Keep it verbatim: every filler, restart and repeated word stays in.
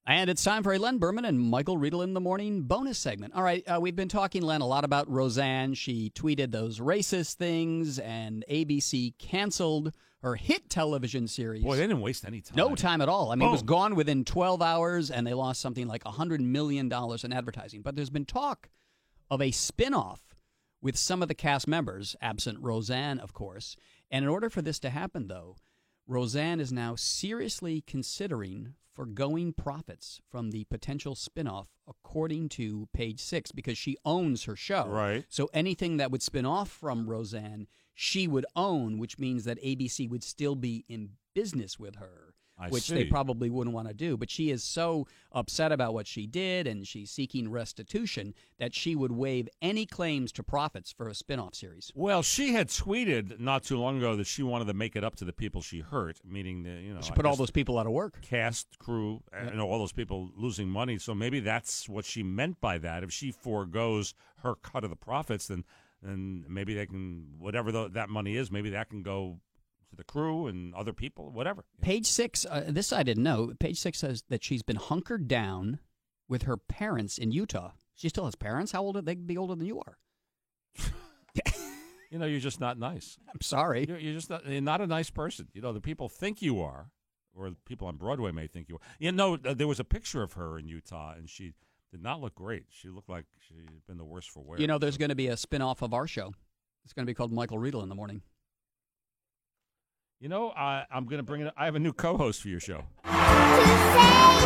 And it's time for a Len Berman and Michael Riedel in the Morning bonus segment. All right, uh, we've been talking, Len, a lot about Roseanne. She tweeted those racist things, and A B C canceled her hit television series. Boy, they didn't waste any time. No time at all. I mean, Boom. It was gone within twelve hours, and they lost something like one hundred million dollars in advertising. But there's been talk of a spinoff with some of the cast members, absent Roseanne, of course. And in order for this to happen, though, Roseanne is now seriously considering foregoing profits from the potential spinoff, according to Page Six, because she owns her show. Right. So anything that would spin off from Roseanne, she would own, which means that A B C would still be in business with her. I which see. they probably wouldn't want to do. But she is so upset about what she did, and she's seeking restitution, that she would waive any claims to profits for a spinoff series. Well, she had tweeted not too long ago that she wanted to make it up to the people she hurt, meaning the you know She I put all guess those people out of work. cast, crew, Yeah. you know, all those people losing money. So maybe that's what she meant by that. If she foregoes her cut of the profits, then then maybe they can whatever the, that money is, maybe that can go to the crew and other people, whatever. Page Six, uh, this I didn't know. Page Six says that she's been hunkered down with her parents in Utah. She still has parents? How old are they? Be older than you are. You know, you're just not nice. I'm sorry. You're, you're just not, you're not a nice person. You know, the people think you are, or the people on Broadway may think you are. You know, uh, there was a picture of her in Utah, and she did not look great. She looked like she'd been the worse for wear. You know, there's so. going to be a spinoff of our show. It's going to be called Michael Riedel in the Morning. You know, I, I'm going to bring it. I have a new co-host for your show. To say